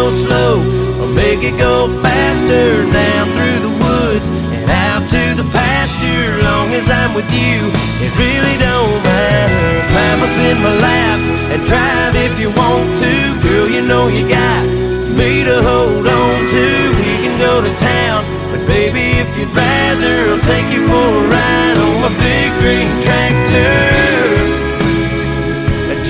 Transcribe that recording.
go slow or make it go faster, down through the woods and out to the pasture. Long as I'm with you, it really don't matter. Climb up in my lap and drive if you want to. Girl, you know you got me to hold on to. We can go to town, but baby, if you'd rather, I'll take you for a ride on my big green tractor.